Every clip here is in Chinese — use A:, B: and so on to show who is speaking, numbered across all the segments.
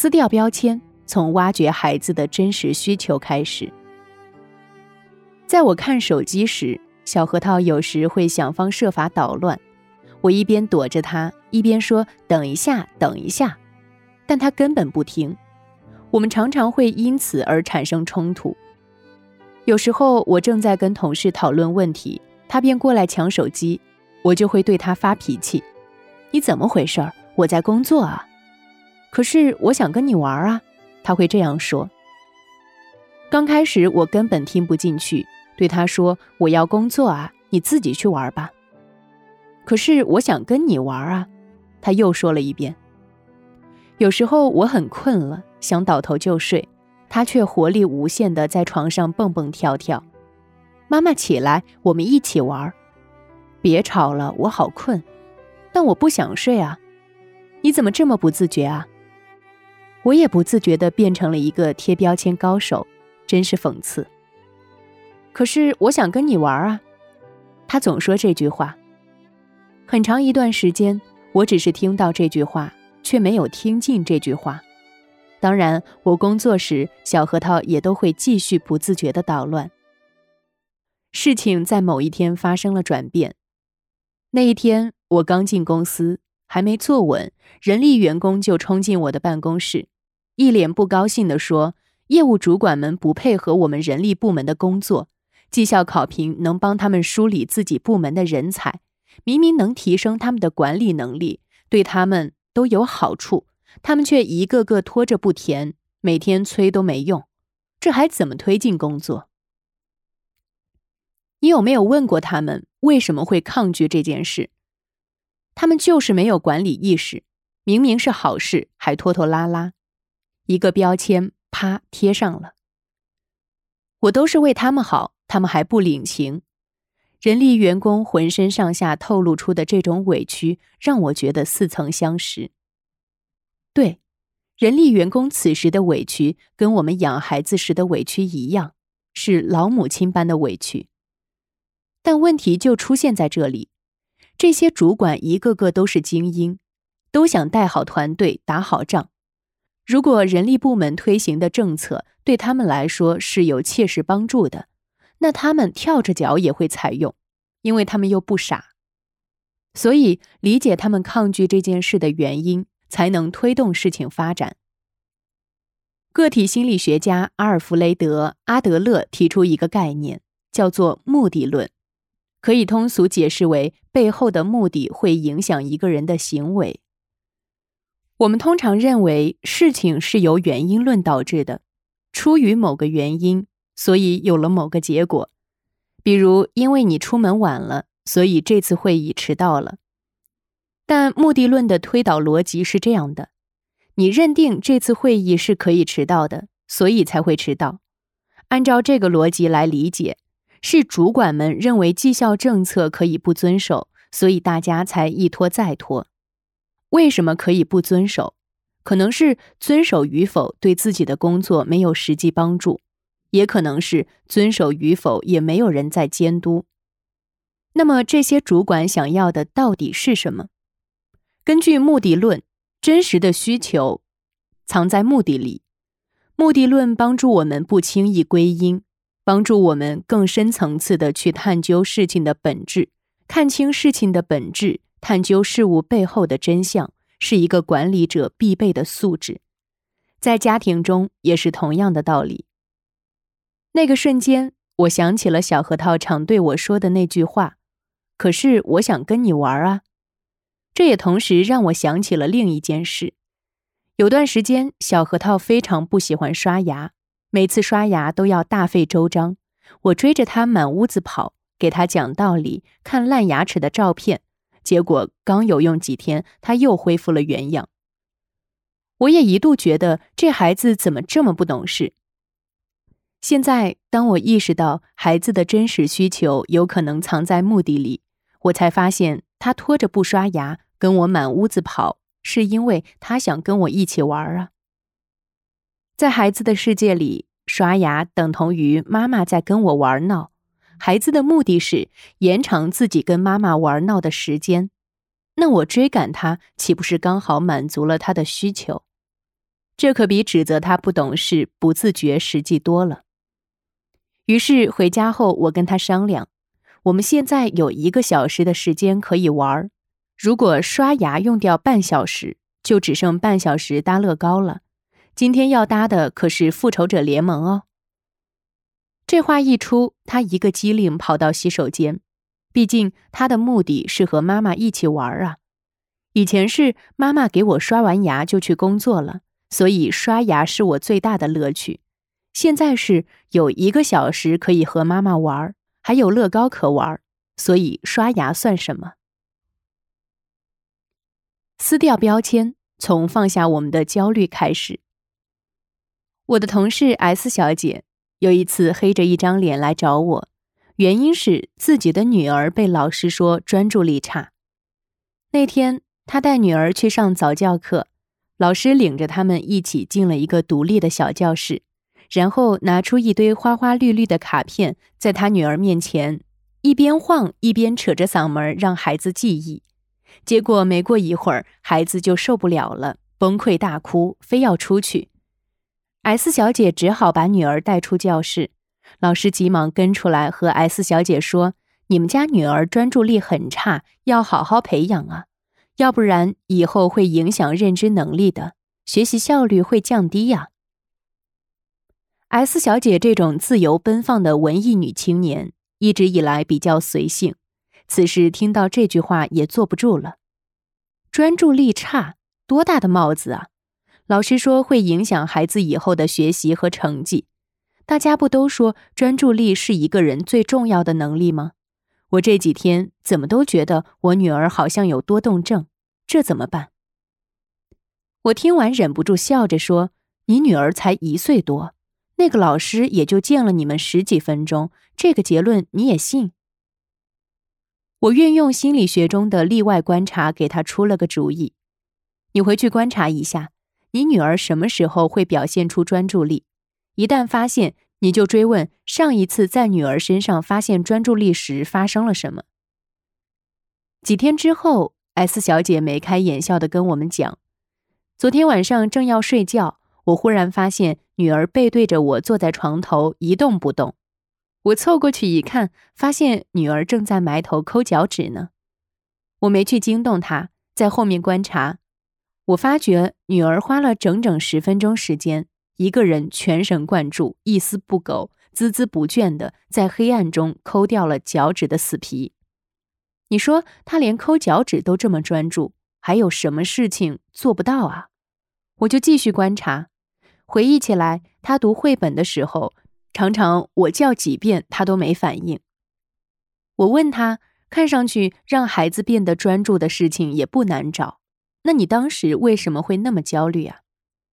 A: 撕掉标签，从挖掘孩子的真实需求开始。在我看手机时，小核桃有时会想方设法捣乱，我一边躲着他，一边说等一下等一下，但他根本不听。我们常常会因此而产生冲突。有时候我正在跟同事讨论问题，他便过来抢手机，我就会对他发脾气，你怎么回事？我在工作啊。可是我想跟你玩啊，他会这样说。刚开始我根本听不进去，对他说我要工作啊，你自己去玩吧。可是我想跟你玩啊，他又说了一遍。有时候我很困了，想倒头就睡，他却活力无限地在床上蹦蹦跳跳。妈妈起来，我们一起玩。别吵了，我好困。但我不想睡啊。你怎么这么不自觉啊？我也不自觉地变成了一个贴标签高手，真是讽刺。可是我想跟你玩啊。他总说这句话。很长一段时间，我只是听到这句话，却没有听进这句话。当然，我工作时，小核桃也都会继续不自觉地捣乱。事情在某一天发生了转变。那一天，我刚进公司，还没坐稳，人力员工就冲进我的办公室，一脸不高兴地说，业务主管们不配合我们人力部门的工作，绩效考评能帮他们梳理自己部门的人才，明明能提升他们的管理能力，对他们都有好处，他们却一个个拖着不填，每天催都没用，这还怎么推进工作？你有没有问过他们为什么会抗拒这件事？他们就是没有管理意识，明明是好事还拖拖拉拉，一个标签啪贴上了。我都是为他们好，他们还不领情。人力员工浑身上下透露出的这种委屈，让我觉得似曾相识。对，人力员工此时的委屈跟我们养孩子时的委屈一样，是老母亲般的委屈。但问题就出现在这里，这些主管一个个都是精英，都想带好团队，打好仗。如果人力部门推行的政策对他们来说是有切实帮助的，那他们跳着脚也会采用，因为他们又不傻。所以理解他们抗拒这件事的原因，才能推动事情发展。个体心理学家阿尔弗雷德·阿德勒提出一个概念，叫做目的论，可以通俗解释为背后的目的会影响一个人的行为。我们通常认为事情是由原因论导致的，出于某个原因，所以有了某个结果。比如，因为你出门晚了，所以这次会议迟到了。但目的论的推导逻辑是这样的，你认定这次会议是可以迟到的，所以才会迟到。按照这个逻辑来理解，是主管们认为绩效政策可以不遵守，所以大家才一拖再拖。为什么可以不遵守？可能是遵守与否对自己的工作没有实际帮助，也可能是遵守与否也没有人在监督。那么这些主管想要的到底是什么？根据目的论，真实的需求藏在目的里。目的论帮助我们不轻易归因，帮助我们更深层次地去探究事情的本质，看清事情的本质，探究事物背后的真相，是一个管理者必备的素质。在家庭中也是同样的道理。那个瞬间，我想起了小核桃常对我说的那句话，可是我想跟你玩啊。这也同时让我想起了另一件事。有段时间，小核桃非常不喜欢刷牙，每次刷牙都要大费周章。我追着他满屋子跑，给他讲道理，看烂牙齿的照片，结果刚有用几天，他又恢复了原样。我也一度觉得这孩子怎么这么不懂事。现在，当我意识到孩子的真实需求有可能藏在目的里，我才发现他拖着不刷牙跟我满屋子跑，是因为他想跟我一起玩啊。在孩子的世界里，刷牙等同于妈妈在跟我玩闹，孩子的目的是延长自己跟妈妈玩闹的时间，那我追赶他，岂不是刚好满足了他的需求？ 这可比指责他不懂事、不自觉实际多了。于是回家后，我跟他商量，我们现在有1个小时的时间可以玩，如果刷牙用掉半小时，就只剩半小时搭乐高了。今天要搭的可是复仇者联盟哦。这话一出，他一个机灵跑到洗手间，毕竟他的目的是和妈妈一起玩啊。以前是妈妈给我刷完牙就去工作了，所以刷牙是我最大的乐趣。现在是有1个小时可以和妈妈玩，还有乐高可玩，所以刷牙算什么？撕掉标签，从放下我们的焦虑开始。我的同事 S 小姐有一次黑着一张脸来找我，原因是自己的女儿被老师说专注力差。那天她带女儿去上早教课，老师领着他们一起进了一个独立的小教室，然后拿出一堆花花绿绿的卡片，在她女儿面前一边晃一边扯着嗓门让孩子记忆。结果没过一会儿，孩子就受不了了，崩溃大哭，非要出去。S 小姐只好把女儿带出教室，老师急忙跟出来和 S 小姐说，你们家女儿专注力很差，要好好培养啊，要不然以后会影响认知能力的，学习效率会降低呀。S 小姐这种自由奔放的文艺女青年，一直以来比较随性，此时听到这句话也坐不住了。专注力差，多大的帽子啊！老师说会影响孩子以后的学习和成绩。大家不都说专注力是一个人最重要的能力吗？我这几天怎么都觉得我女儿好像有多动症，这怎么办？我听完忍不住笑着说，你女儿才1岁多，那个老师也就见了你们10几分钟，这个结论你也信？我运用心理学中的例外观察给她出了个主意，你回去观察一下，你女儿什么时候会表现出专注力？一旦发现，你就追问上一次在女儿身上发现专注力时发生了什么。几天之后 S 小姐眉开眼笑地跟我们讲，昨天晚上正要睡觉，我忽然发现女儿背对着我坐在床头一动不动。我凑过去一看，发现女儿正在埋头抠脚趾呢。我没去惊动她，在后面观察，我发觉女儿花了整整10分钟时间，一个人全神贯注，一丝不苟，孜孜不倦地在黑暗中抠掉了脚趾的死皮。你说她连抠脚趾都这么专注，还有什么事情做不到啊？我就继续观察，回忆起来，她读绘本的时候，常常我叫几遍她都没反应。我问她，看上去让孩子变得专注的事情也不难找，那你当时为什么会那么焦虑啊？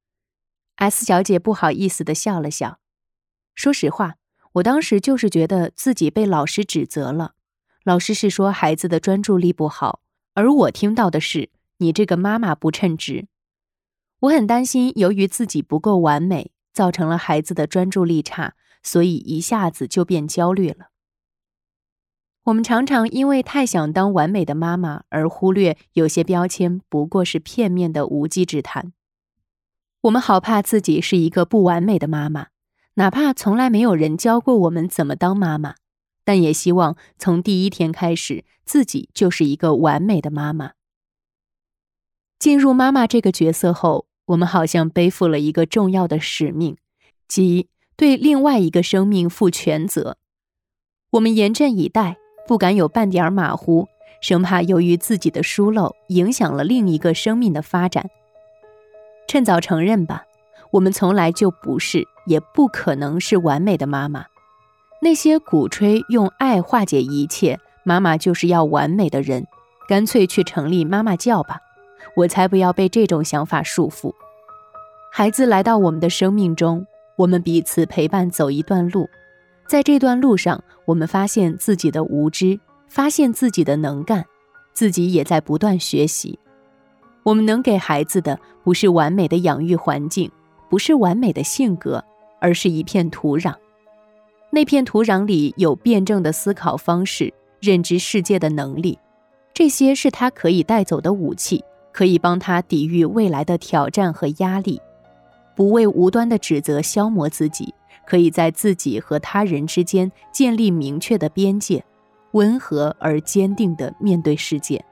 A: S 小姐不好意思地笑了笑，说实话，我当时就是觉得自己被老师指责了。老师是说孩子的专注力不好，而我听到的是你这个妈妈不称职。我很担心由于自己不够完美，造成了孩子的专注力差，所以一下子就变焦虑了。我们常常因为太想当完美的妈妈，而忽略有些标签不过是片面的无稽之谈。我们好怕自己是一个不完美的妈妈，哪怕从来没有人教过我们怎么当妈妈，但也希望从第一天开始，自己就是一个完美的妈妈。进入妈妈这个角色后，我们好像背负了一个重要的使命，即对另外一个生命负全责。我们严阵以待，不敢有半点马虎，生怕由于自己的疏漏影响了另一个生命的发展。趁早承认吧，我们从来就不是，也不可能是完美的妈妈。那些鼓吹用爱化解一切，妈妈就是要完美的人，干脆去成立妈妈教吧，我才不要被这种想法束缚。孩子来到我们的生命中，我们彼此陪伴走一段路，在这段路上，我们发现自己的无知，发现自己的能干，自己也在不断学习。我们能给孩子的不是完美的养育环境，不是完美的性格，而是一片土壤。那片土壤里有辩证的思考方式，认知世界的能力，这些是他可以带走的武器，可以帮他抵御未来的挑战和压力。 不为无端的指责消磨自己，可以在自己和他人之间建立明确的边界，温和而坚定地面对世界。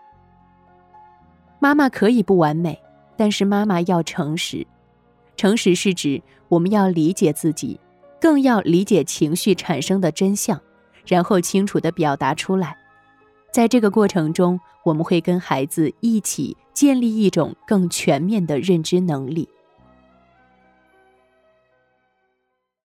A: 妈妈可以不完美，但是妈妈要诚实。诚实是指我们要理解自己，更要理解情绪产生的真相，然后清楚地表达出来。在这个过程中，我们会跟孩子一起建立一种更全面的认知能力。